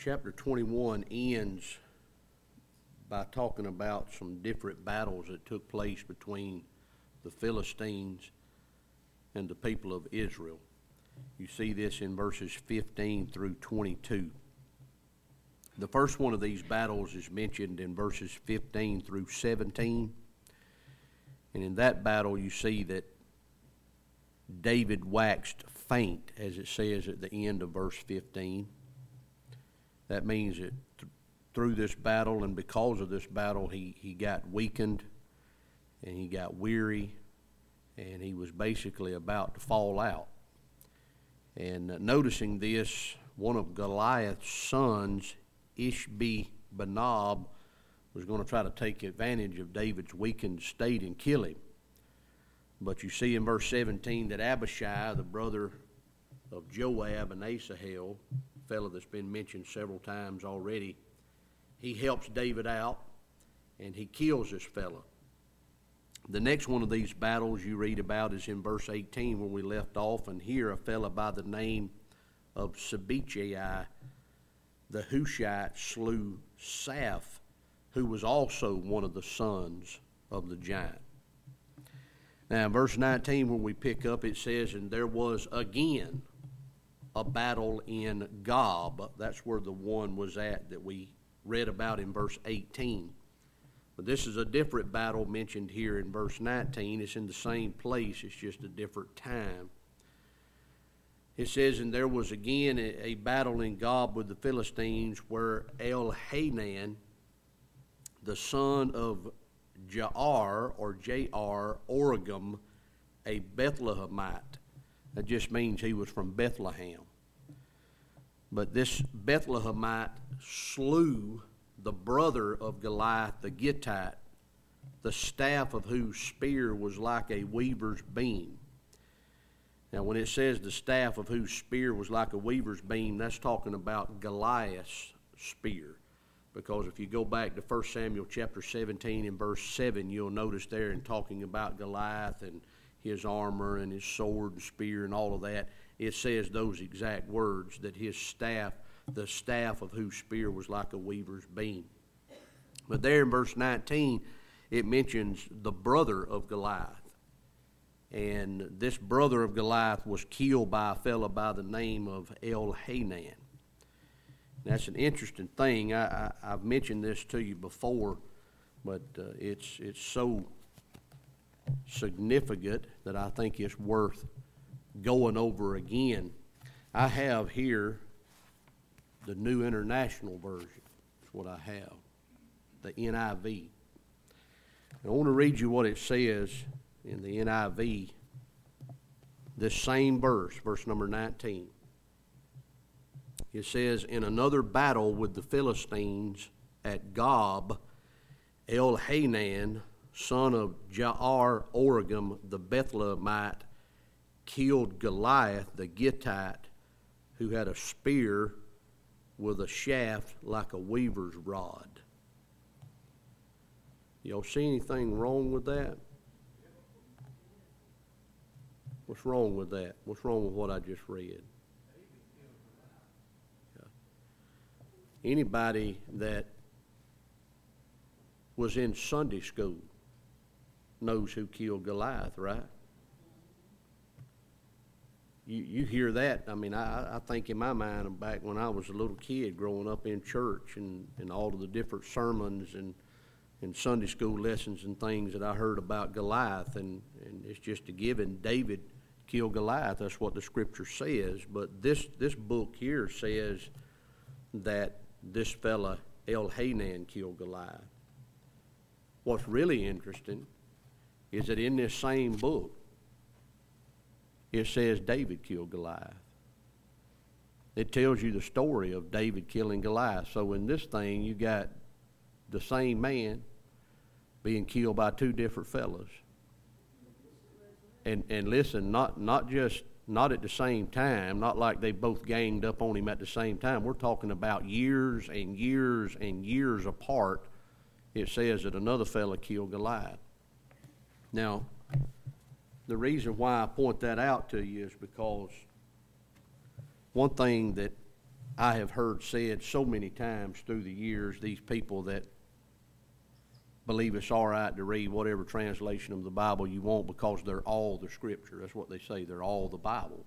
Chapter 21 ends by talking about some different battles that took place between the Philistines and the people of Israel. You see this in verses 15 through 22. The first one of these battles is mentioned in verses 15 through 17. And in that battle you see that David waxed faint, as it says at the end of verse 15. That means that through this battle and because of this battle, he got weakened and he got weary and he was basically about to fall out. And noticing this, one of Goliath's sons, Ishbi-Benob, was going to try to take advantage of David's weakened state and kill him. But you see in verse 17 that Abishai, the brother of Joab and Asahel, a fellow that's been mentioned several times already, he helps David out and he kills this fellow. The next one of these battles you read about is in verse 18 where we left off, and here a fellow by the name of Sibbechai the Hushite slew Saph, who was also one of the sons of the giant. Now in verse 19 where we pick up, it says, and there was again a battle in Gob. That's where the one was at that we read about in verse 18. But this is a different battle mentioned here in verse 19. It's in the same place, it's just a different time. It says, and there was again a battle in Gob with the Philistines, where Elhanan, the son of Jair, or J.R. Oregam, a Bethlehemite. That just means he was from Bethlehem. But this Bethlehemite slew the brother of Goliath the Gittite, the staff of whose spear was like a weaver's beam. Now when it says the staff of whose spear was like a weaver's beam, that's talking about Goliath's spear. Because if you go back to 1 Samuel chapter 17 and verse 7, you'll notice there in talking about Goliath and his armor and his sword and spear and all of that, it says those exact words, that his staff, the staff of whose spear was like a weaver's beam. But there in verse 19, it mentions the brother of Goliath. And this brother of Goliath was killed by a fellow by the name of Elhanan. That's an interesting thing. I've mentioned this to you before, but it's so significant that I think it's worth going over again. I have here the New International Version. That's what I have, the NIV. I want to read you what it says in the NIV, this same verse, verse number 19. It says, in another battle with the Philistines at Gob, Elhanan, son of Jair Oregam the Bethlehemite, killed Goliath the Gittite, who had a spear with a shaft like a weaver's rod. Y'all see anything wrong with that? What's wrong with that? What's wrong with what I just read? Anybody that was in Sunday school knows who killed Goliath, right? You hear that. I mean, I think in my mind back when I was a little kid growing up in church and all of the different sermons and Sunday school lessons and things that I heard about Goliath, and it's just a given. David killed Goliath. That's what the scripture says. But this book here says that this fella Elhanan killed Goliath. What's really interesting is that in this same book, it says David killed Goliath. It tells you the story of David killing Goliath. So in this thing, you got the same man being killed by two different fellas. And listen, not at the same time, not like they both ganged up on him at the same time. We're talking about years and years and years apart. It says that another fella killed Goliath. Now, the reason why I point that out to you is because one thing that I have heard said so many times through the years, these people that believe it's all right to read whatever translation of the Bible you want because they're all the Scripture. That's what they say. They're all the Bible.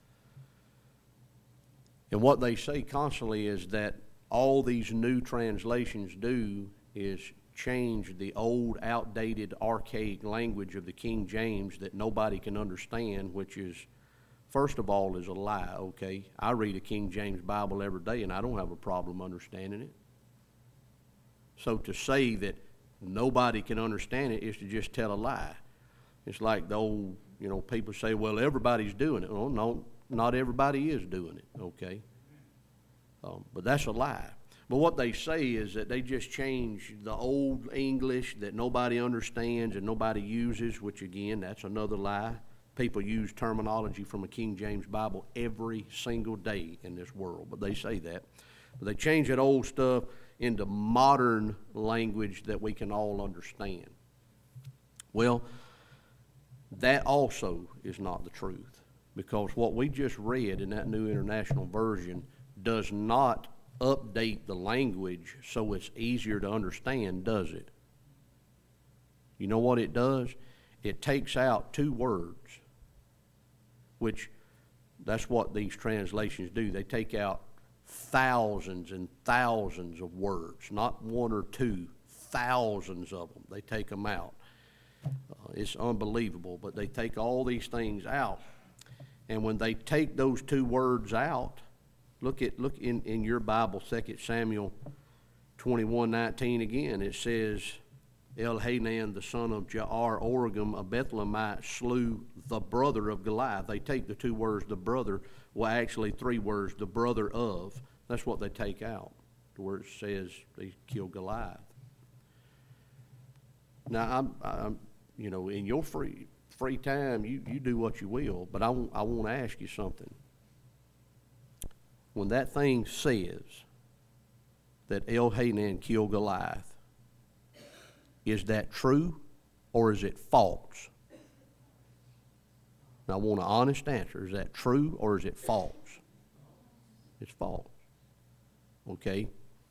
And what they say constantly is that all these new translations do is change the old, outdated, archaic language of the King James that nobody can understand, which is, first of all, is a lie, okay? I read a King James Bible every day, and I don't have a problem understanding it. So to say that nobody can understand it is to just tell a lie. It's like the old, people say, well, everybody's doing it. Well, no, not everybody is doing it, okay? But that's a lie. But what they say is that they just change the old English that nobody understands and nobody uses, which, again, that's another lie. People use terminology from a King James Bible every single day in this world, but they say that. But they change that old stuff into modern language that we can all understand. Well, that also is not the truth, because what we just read in that New International Version does not update the language so it's easier to understand, does it? You know what it does? It takes out two words, which that's what these translations do. They take out thousands and thousands of words, not one or two, thousands of them. They take them out. It's unbelievable, but they take all these things out. And when they take those two words out, look in your Bible, 2 Samuel 21:19 again. It says, Elhanan, the son of Jair Oregim, a Bethlehemite, slew the brother of Goliath. They take the two words, the brother, well, actually three words, the brother of. That's what they take out, where it says they killed Goliath. Now, I'm in your free time, you do what you will, but I want to ask you something. When that thing says that Elhanan killed Goliath, is that true or is it false? Now, I want an honest answer. Is that true or is it false? It's false. Okay?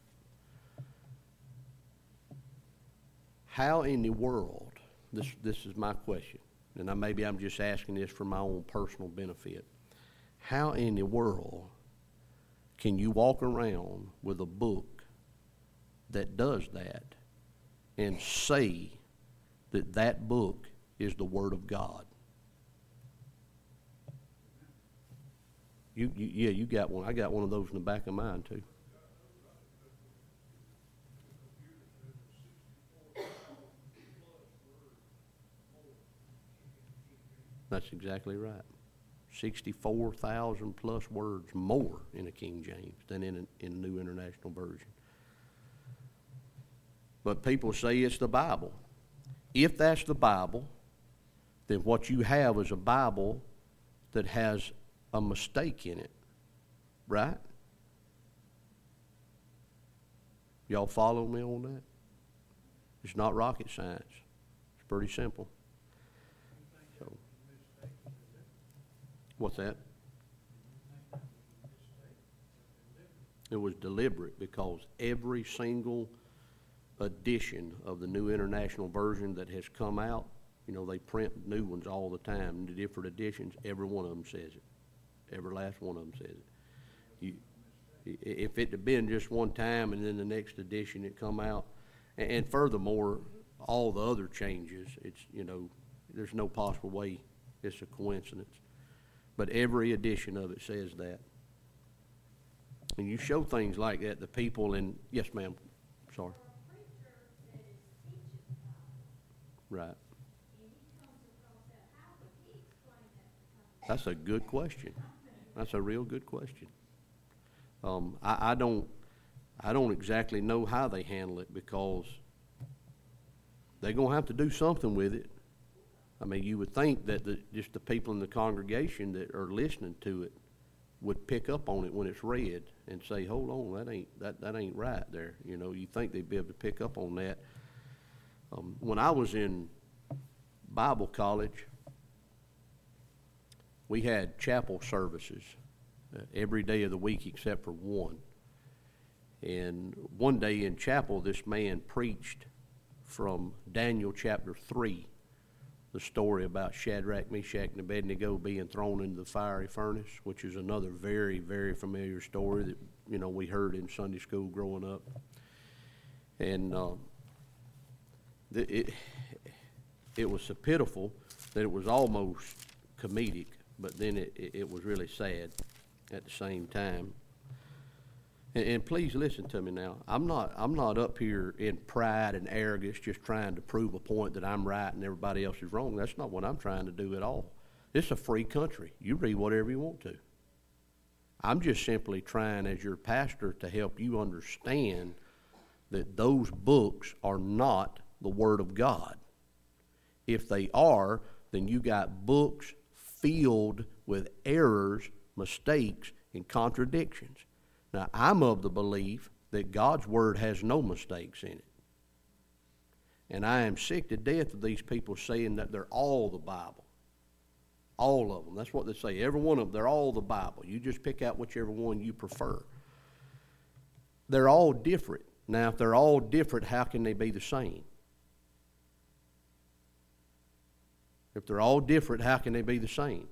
How in the world, this is my question, and maybe I'm just asking this for my own personal benefit. How in the world can you walk around with a book that does that and say that that book is the Word of God? You got one. I got one of those in the back of mine too. That's exactly right. 64,000 plus words more in a King James than in a New International Version. But people say it's the Bible. If that's the Bible, then what you have is a Bible that has a mistake in it, right? Y'all follow me on that? It's not rocket science. It's pretty simple. So, what's that? It was deliberate because every single edition of the New International Version that has come out, they print new ones all the time, the different editions, every one of them says it. Every last one of them says it. If it had been just one time and then the next edition it come out, and furthermore, all the other changes, it's, there's no possible way it's a coincidence. But every edition of it says that. And you show things like that to people, and yes, ma'am, sorry. Right. That's a good question. That's a real good question. I don't exactly know how they handle it, because they're going to have to do something with it. I mean, you would think that just the people in the congregation that are listening to it would pick up on it when it's read and say, "Hold on, that ain't right there." You think they'd be able to pick up on that. When I was in Bible college, we had chapel services, every day of the week except for one. And one day in chapel, this man preached from Daniel chapter 3, the story about Shadrach, Meshach, and Abednego being thrown into the fiery furnace, which is another very, very familiar story that, we heard in Sunday school growing up. And it was so pitiful that it was almost comedic, but then it was really sad at the same time. And please listen to me now. I'm not up here in pride and arrogance just trying to prove a point that I'm right and everybody else is wrong. That's not what I'm trying to do at all. It's a free country. You read whatever you want to. I'm just simply trying as your pastor to help you understand that those books are not the Word of God. If they are, then you got books filled with errors, mistakes, and contradictions. Now, I'm of the belief that God's Word has no mistakes in it. And I am sick to death of these people saying that they're all the Bible. All of them. That's what they say. Every one of them, they're all the Bible. You just pick out whichever one you prefer. They're all different. Now, if they're all different, how can they be the same? If they're all different, how can they be the same?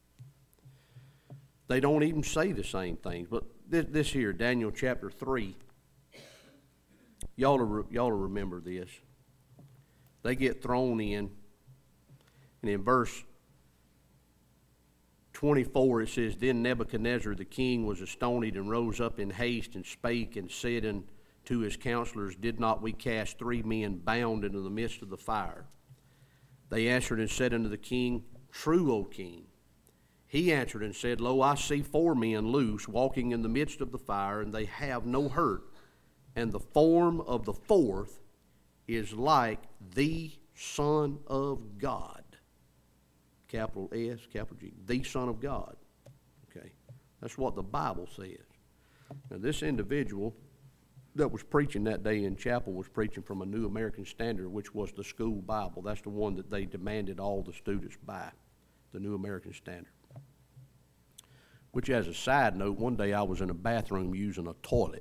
They don't even say the same things. But this here, Daniel chapter 3, y'all will remember this. They get thrown in, and in verse 24 it says, Then Nebuchadnezzar the king was astonished and rose up in haste and spake and said unto his counselors, Did not we cast 3 men bound into the midst of the fire? They answered and said unto the king, True, O king. He answered and said, Lo, I see 4 men loose, walking in the midst of the fire, and they have no hurt. And the form of the 4th is like the Son of God. Capital S, capital G. The Son of God. Okay. That's what the Bible says. Now, this individual that was preaching that day in chapel was preaching from a New American Standard, which was the school Bible. That's the one that they demanded all the students buy, the New American Standard. Which, as a side note, one day I was in a bathroom using a toilet.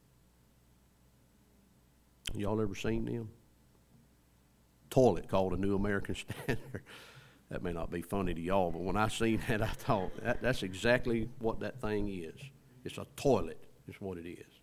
Y'all ever seen them? Toilet called a New American Standard. That may not be funny to y'all, but when I seen that, I thought, that's exactly what that thing is. It's a toilet, is what it is.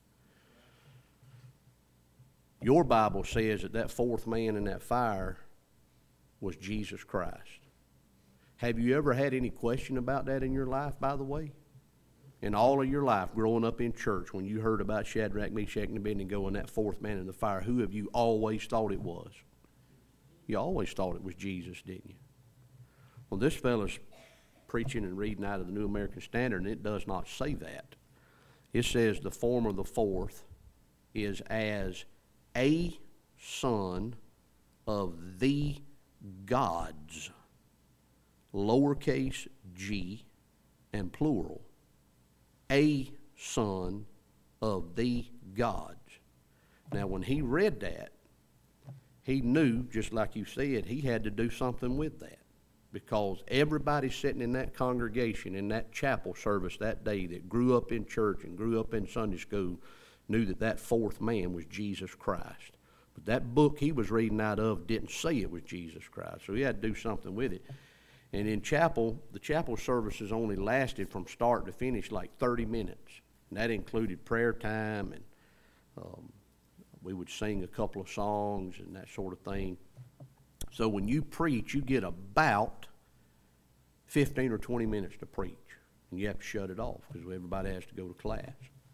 Your Bible says that 4th man in that fire was Jesus Christ. Have you ever had any question about that in your life, by the way? In all of your life, growing up in church, when you heard about Shadrach, Meshach, and Abednego and that 4th man in the fire, who have you always thought it was? You always thought it was Jesus, didn't you? Well, this fellow's preaching and reading out of the New American Standard, and it does not say that. It says the form of the 4th is as a son of the gods, lowercase g and plural. A son of the gods. Now, when he read that, he knew, just like you said, he had to do something with that. Because everybody sitting in that congregation, in that chapel service that day that grew up in church and grew up in Sunday school, knew that 4th man was Jesus Christ. But that book he was reading out of didn't say it was Jesus Christ, so he had to do something with it. And in chapel, the chapel services only lasted from start to finish like 30 minutes. And that included prayer time, and we would sing a couple of songs and that sort of thing. So when you preach, you get about 15 or 20 minutes to preach. And you have to shut it off because everybody has to go to class.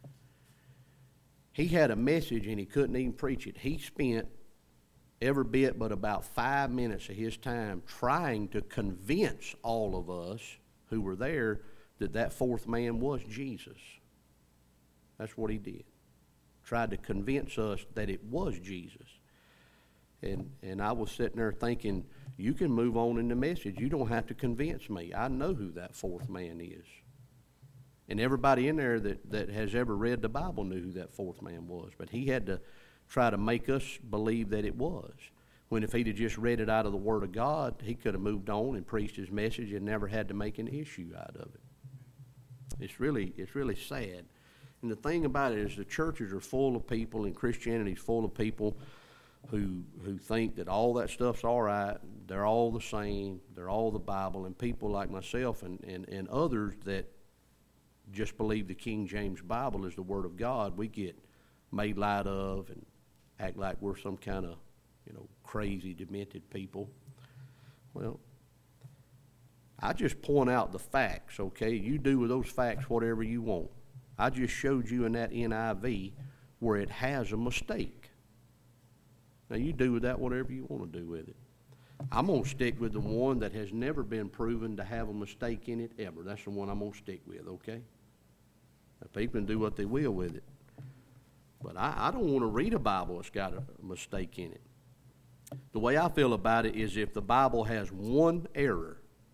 He had a message and he couldn't even preach it. He spent every bit but about 5 minutes of his time trying to convince all of us who were there that 4th man was Jesus. That's what he did. Tried to convince us that it was Jesus. And I was sitting there thinking, you can move on in the message. You don't have to convince me. I know who that 4th man is. And everybody in there that has ever read the Bible knew who that 4th man was. But he had to try to make us believe that it was. When if he'd have just read it out of the Word of God, he could have moved on and preached his message and never had to make an issue out of it. It's really sad. And the thing about it is the churches are full of people, and Christianity is full of people who think that all that stuff's all right. They're all the same. They're all the Bible. And people like myself and others that just believe the King James Bible is the Word of God, we get made light of and act like we're some kind of, crazy, demented people. Well, I just point out the facts, okay? You do with those facts whatever you want. I just showed you in that NIV where it has a mistake. Now, you do with that whatever you want to do with it. I'm going to stick with the one that has never been proven to have a mistake in it ever. That's the one I'm going to stick with, okay? Now, people can do what they will with it. But I don't want to read a Bible that's got a mistake in it. The way I feel about it is if the Bible has one error,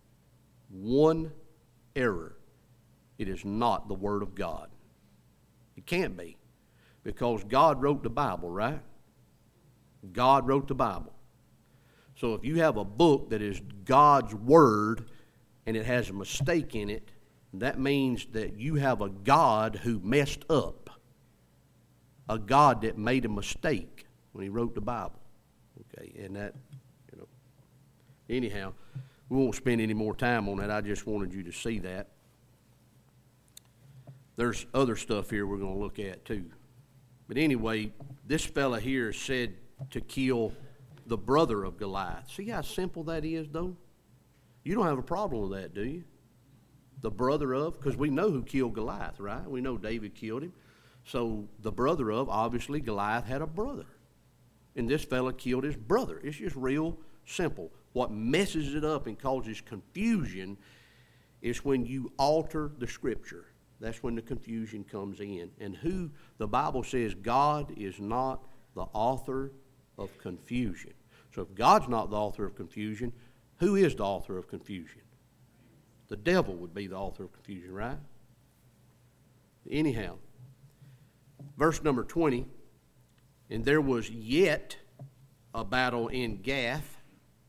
it is not the Word of God. It can't be. Because God wrote the Bible, right? God wrote the Bible. So if you have a book that is God's Word and it has a mistake in it, that means that you have a God who messed up. A God that made a mistake when He wrote the Bible. Okay, and that, anyhow, we won't spend any more time on that. I just wanted you to see that. There's other stuff here we're going to look at too. But anyway, this fella here said to kill the brother of Goliath. See how simple that is, though? You don't have a problem with that, do you? The brother of, because we know who killed Goliath, right? We know David killed him. So the brother of, obviously Goliath had a brother. And this fella killed his brother. It's just real simple. What messes it up and causes confusion is when you alter the Scripture. That's when the confusion comes in. And who, the Bible says God is not the author of confusion. So if God's not the author of confusion, who is the author of confusion? The devil would be the author of confusion, right? Anyhow, verse number 20, and there was yet a battle in Gath,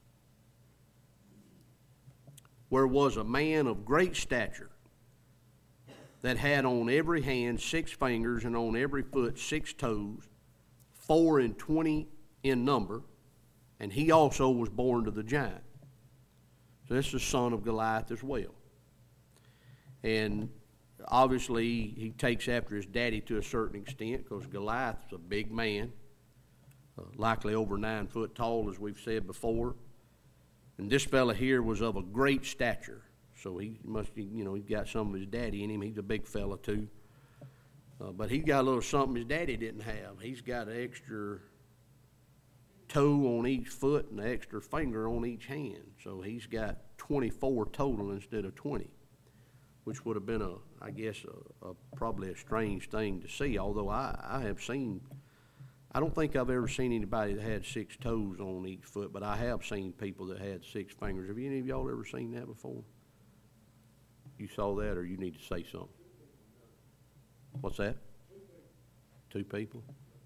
where was a man of great stature, that had on every hand 6 fingers, and on every foot 6 toes, 24 in number, and he also was born to the giant. So this is the son of Goliath as well. And obviously he takes after his daddy to a certain extent, because Goliath's a big man, likely over 9 foot tall, as we've said before. And this fella here was of a great stature. So he must, he's got some of his daddy in him. He's a big fella too. But he's got a little something his daddy didn't have. He's got an extra toe on each foot and an extra finger on each hand. So he's got 24 total instead of 20, which would have been probably a strange thing to see. Although I have seen, I don't think I've ever seen anybody that had 6 toes on each foot, but I have seen people that had 6 fingers. Have any of y'all ever seen that before? You saw that, or you need to say something? What's that? 2 people?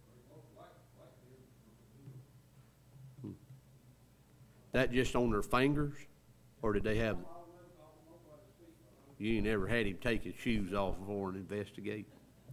That just on their fingers, or did they have? You ain't never had him take his shoes off before and investigate.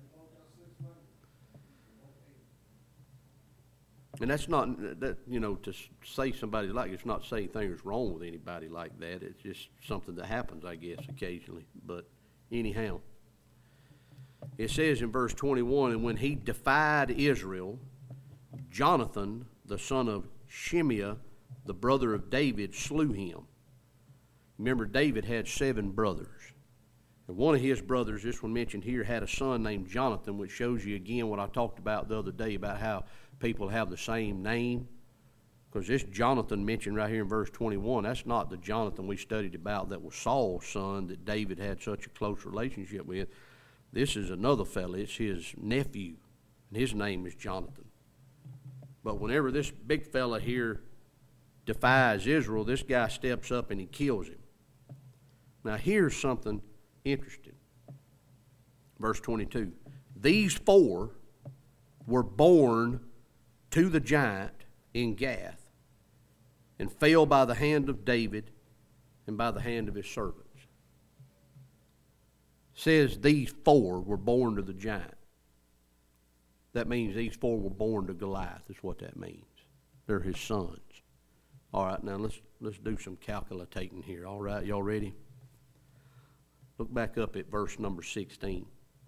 And that's not that to say somebody like it's not saying things wrong with anybody like that. It's just something that happens, I guess, occasionally. But anyhow, it says in verse 21, and when he defied Israel, Jonathan, the son of Shimeah, the brother of David, slew him. Remember, David had 7 brothers. And one of his brothers, this one mentioned here, had a son named Jonathan, which shows you again what I talked about the other day about how people have the same name. Because this Jonathan mentioned right here in verse 21, that's not the Jonathan we studied about that was Saul's son that David had such a close relationship with. This is another fellow. It's his nephew, and his name is Jonathan. But whenever this big fella here defies Israel, this guy steps up and he kills him. Now here's something interesting. Verse 22. These 4 were born to the giant in Gath, and fell by the hand of David and by the hand of his servants. says these four were born to the giant. That means these four were born to Goliath, is what that means. They're his sons. All right, now let's do some calculating here. All right, y'all ready? Look back up at verse number 16.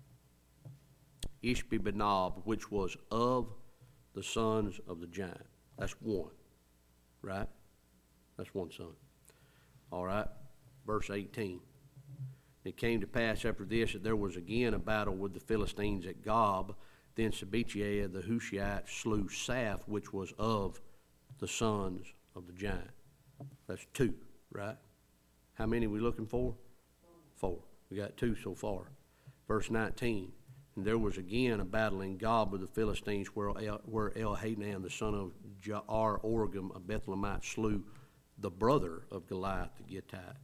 Ishbi-Benob, which was of the sons of the giant. That's one, right? That's one son. All right, verse 18. It came to pass after this that there was again a battle with the Philistines at Gob. Then Sibbechai the Hushite slew Saph, which was of the sons of the giant. That's two, right? How many are we looking for? Four. We got two so far. Verse 19. And there was again a battle in Gob with the Philistines where Elhanan, the son of Jair Oregim, a Bethlehemite, slew the brother of Goliath the Gittite.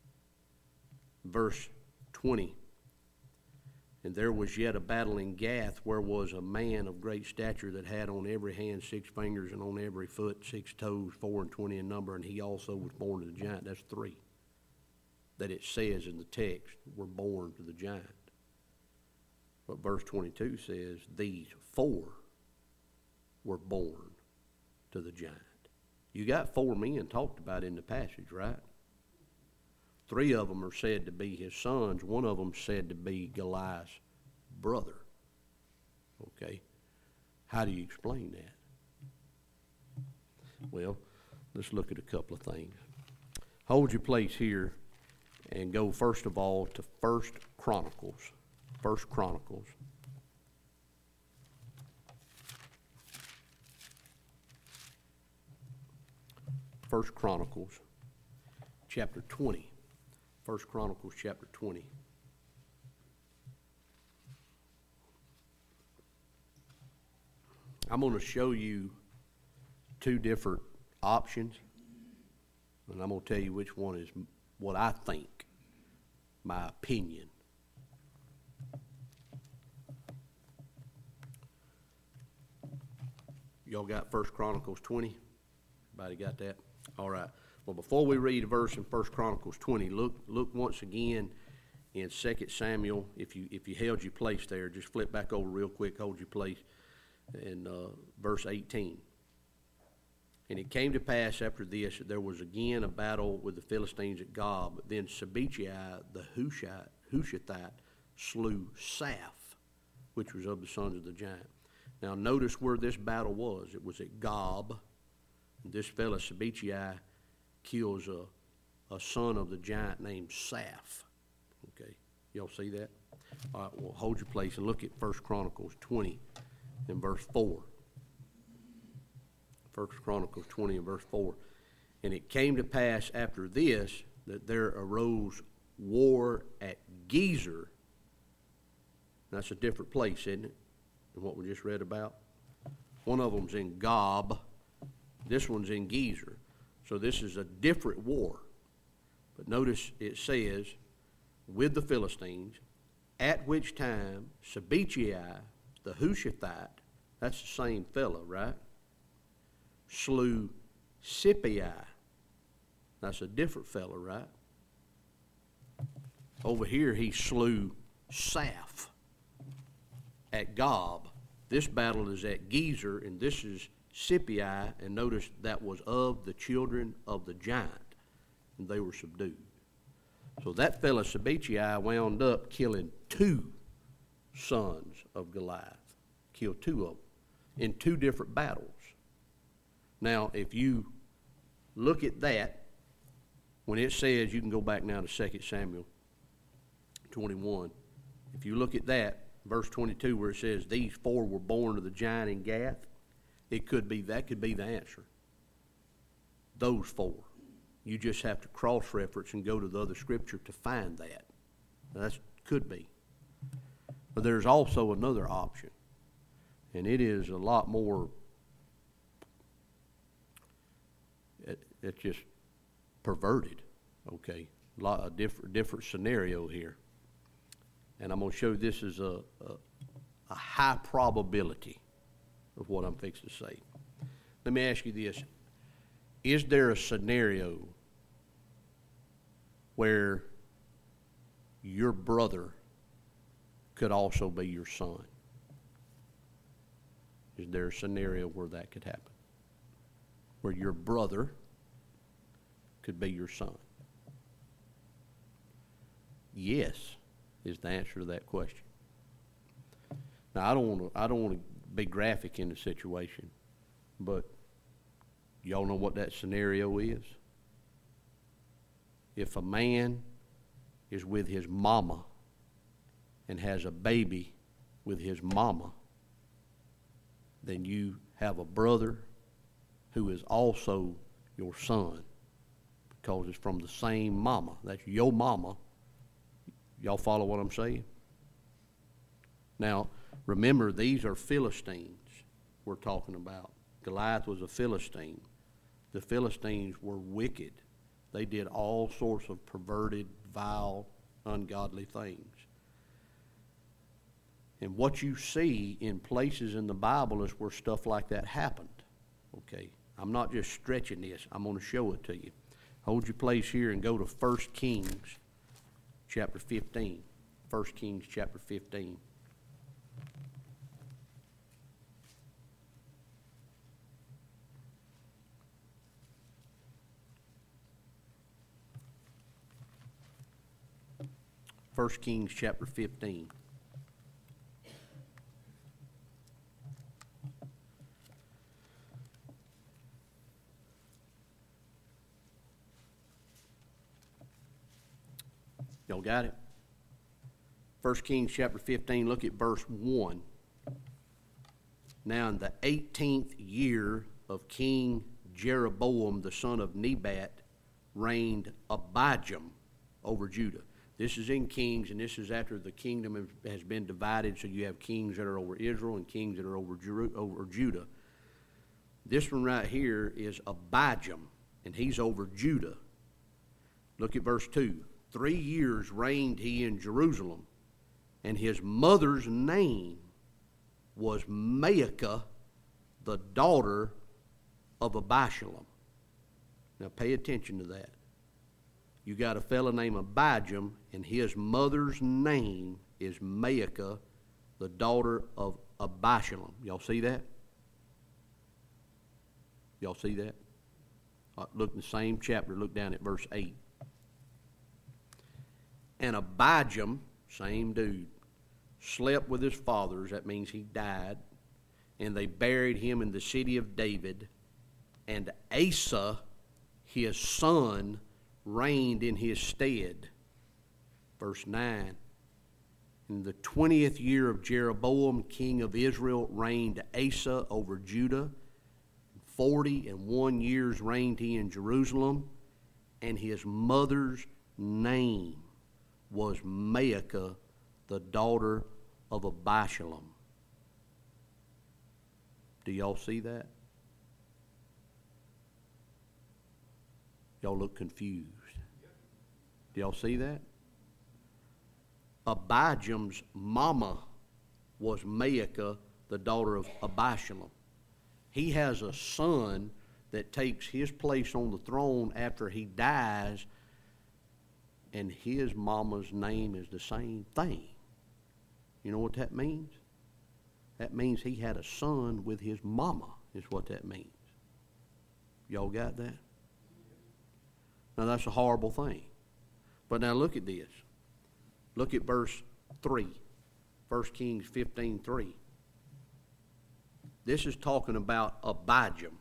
Verse 20. And there was yet a battle in Gath, where was a man of great stature that had on every hand 6 fingers, and on every foot 6 toes, 24 in number, and he also was born to the giant. That's 3 that it says in the text were born to the giant. But verse 22 says these 4 were born to the giant. You got 4 men talked about in the passage, right? 3 of them are said to be his sons. 1 of them said to be Goliath's brother. Okay. How do you explain that? Well, let's look at a couple of things. Hold your place here and go first of all to 1 Chronicles. 1 Chronicles. 1 Chronicles chapter 20. 1 Chronicles chapter 20. I'm going to show you 2 different options, and I'm going to tell you which one is what I think, my opinion. Y'all got 1 Chronicles 20? Everybody got that? All right. Well, before we read a verse in 1 Chronicles 20, look once again in 2 Samuel. If you held your place there, just flip back over real quick, hold your place, in verse 18. And it came to pass after this that there was again a battle with the Philistines at Gob. Then Sibbechai the Hushite slew Saph, which was of the sons of the giant. Now notice where this battle was. It was at Gob. This fellow Sibbechai kills a son of the giant named Saph. Okay, y'all see that? All right, well, hold your place and look at 1 Chronicles 20 and verse 4. 1 Chronicles 20 and verse 4. And it came to pass after this that there arose war at Gezer. That's a different place, isn't it, than what we just read about? One of them's in Gob. This one's in Gezer. So this is a different war. But notice it says, with the Philistines, at which time Sibbechai, the Hushite, that's the same fellow, right? Slew Sippai. That's a different fellow, right? Over here he slew Saph at Gob. This battle is at Gezer, and this is Sippai, and notice that was of the children of the giant, and they were subdued. So that fellow Sibbechai wound up killing 2 sons of Goliath. Killed 2 of them in 2 different battles. Now, if you look at that, when it says, you can go back now to 2 Samuel 21. If you look at that, verse 22, where it says, these 4 were born to the giant in Gath, that could be the answer. Those 4. You just have to cross-reference and go to the other scripture to find that. That could be. But there's also another option, and it is a lot more, it's just perverted, okay? A lot of different scenario here. And I'm going to show you this is a high probability of what I'm fixing to say. Let me ask you this. Is there a scenario where your brother could also be your son. Is there a scenario where that could happen? Where your brother could be your son? Yes, is the answer to that question. Now, I don't want to be graphic in the situation, but y'all know what that scenario is? If a man is with his mama and has a baby with his mama, then you have a brother who is also your son because it's from the same mama. That's your mama. Y'all follow what I'm saying? Now, remember, these are Philistines we're talking about. Goliath was a Philistine. The Philistines were wicked. They did all sorts of perverted, vile, ungodly things. And what you see in places in the Bible is where stuff like that happened. Okay, I'm not just stretching this. I'm going to show it to you. Hold your place here and go to 1 Kings chapter 15. 1 Kings chapter 15. First Kings chapter 15. Y'all got it? 1 Kings chapter 15, look at verse 1. Now in the 18th year of King Jeroboam, the son of Nebat, reigned Abijam over Judah. This is in Kings, and this is after the kingdom has been divided, so you have kings that are over Israel and kings that are over Judah. This one right here is Abijam, and he's over Judah. Look at verse 2. 3 years reigned he in Jerusalem, and his mother's name was Maacah, the daughter of Abishalom. Now pay attention to that. You got a fella named Abijam, and his mother's name is Maacah, the daughter of Abishalom. Y'all see that? Y'all see that? Look in the same chapter, look down at verse 8. And Abijam, same dude, slept with his fathers, that means he died, and they buried him in the city of David, and Asa, his son, reigned in his stead. Verse 9. In the 20th year of Jeroboam, king of Israel, reigned Asa over Judah. 41 years reigned he in Jerusalem, and his mother's name was Maacah, the daughter of Abishalom. Do y'all see that? Y'all look confused. Do y'all see that? Abijam's mama was Maacah, the daughter of Abishalom. He has a son that takes his place on the throne after he dies, and his mama's name is the same thing. You know what that means? That means he had a son with his mama, is what that means. Y'all got that? Now that's a horrible thing. But now look at this. Look at verse 3. 1 Kings 15:3. This is talking about Abijam.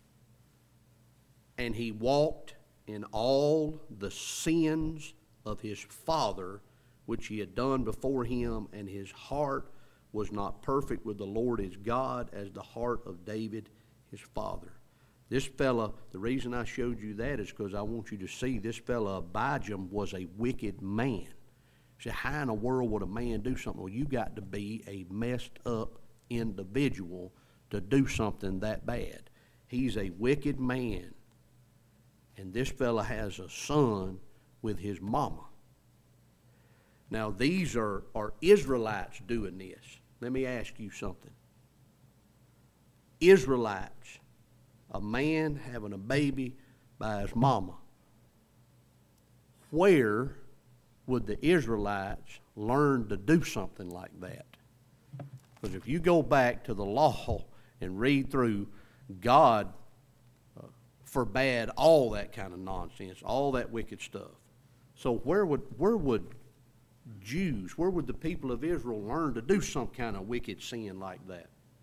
And he walked in all the sins of his father, which he had done before him, and his heart was not perfect with the Lord his God, as the heart of David his father. This fella, the reason I showed you that is because I want you to see this fella Abijam was a wicked man. So how in the world would a man do something? Well, you got to be a messed up individual to do something that bad. He's a wicked man. And this fella has a son with his mama. Now these are Israelites doing this. Let me ask you something. Israelites, a man having a baby by his mama. Where would the Israelites learned to do something like that. Because if you go back to the law and read through, God forbade all that kind of nonsense, all that wicked stuff. So where would Jews, where would the people of Israel learn to do some kind of wicked sin like that?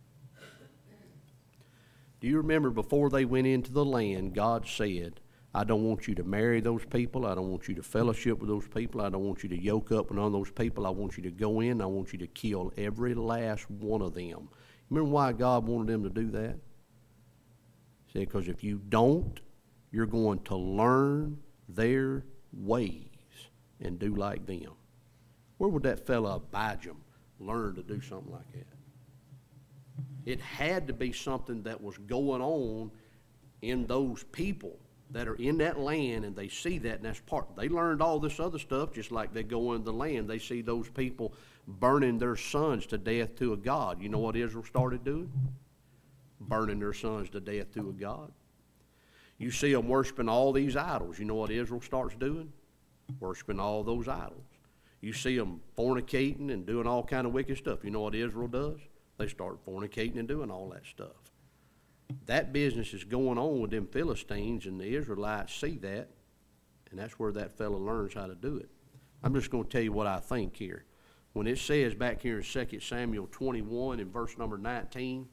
Do you remember before they went into the land, God said, I don't want you to marry those people. I don't want you to fellowship with those people. I don't want you to yoke up with none of those people. I want you to go in. I want you to kill every last one of them. Remember why God wanted them to do that? He said, because if you don't, you're going to learn their ways and do like them. Where would that fella Abijam learn to do something like that? It had to be something that was going on in those people that are in that land, and they see that, and that's part. They learned all this other stuff just like they go into the land. They see those people burning their sons to death to a god. You know what Israel started doing? Burning their sons to death to a god. You see them worshiping all these idols. You know what Israel starts doing? Worshiping all those idols. You see them fornicating and doing all kind of wicked stuff. You know what Israel does? They start fornicating and doing all that stuff. That business is going on with them Philistines, and the Israelites see that, and that's where that fellow learns how to do it. I'm just going to tell you what I think here. When it says back here in 2 Samuel 21 in verse number 19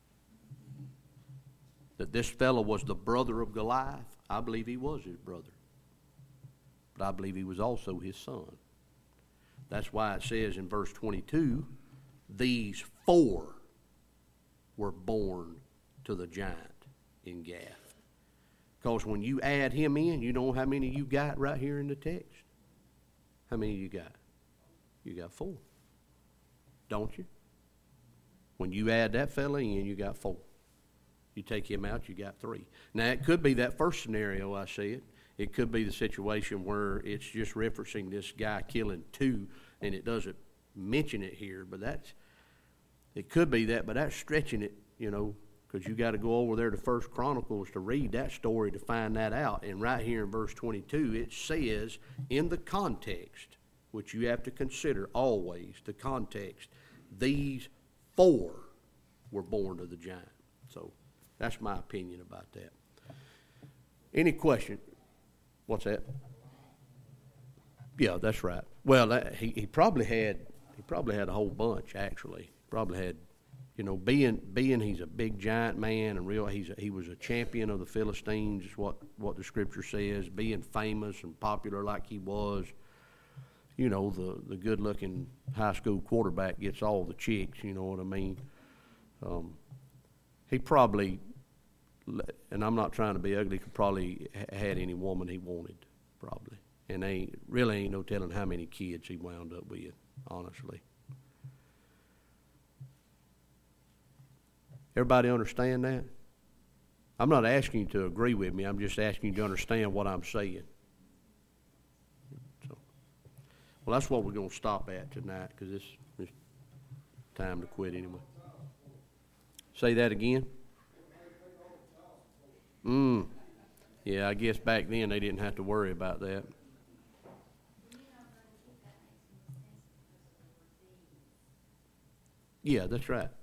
that this fellow was the brother of Goliath, I believe he was his brother. But I believe he was also his son. That's why it says in verse 22, these 4 were born to the giant in Gath. Because when you add him in, you know how many you got right here in the text? How many you got? You got 4. Don't you? When you add that fella in, you got 4. You take him out, you got 3. Now, it could be that first scenario I said. It could be the situation where it's just referencing this guy killing 2, and it doesn't mention it here. But it could be that, but that's stretching it, because you got to go over there to 1 Chronicles to read that story to find that out. And right here in verse 22, it says in the context, which you have to consider always, the context, these 4 were born to the giant. So that's my opinion about that. Any question? What's that? Yeah, that's right. Well, he probably had a whole bunch actually. Probably had, being he's a big giant man and he was a champion of the Philistines, is what the scripture says. Being famous and popular like he was, the good-looking high school quarterback gets all the chicks. You know what I mean? He probably, and I'm not trying to be ugly, could probably had any woman he wanted, probably. And really ain't no telling how many kids he wound up with, honestly. Everybody understand that? I'm not asking you to agree with me. I'm just asking you to understand what I'm saying. So, well, that's what we're going to stop at tonight, because it's time to quit anyway. Say that again. Yeah, I guess back then they didn't have to worry about that. Yeah, that's right.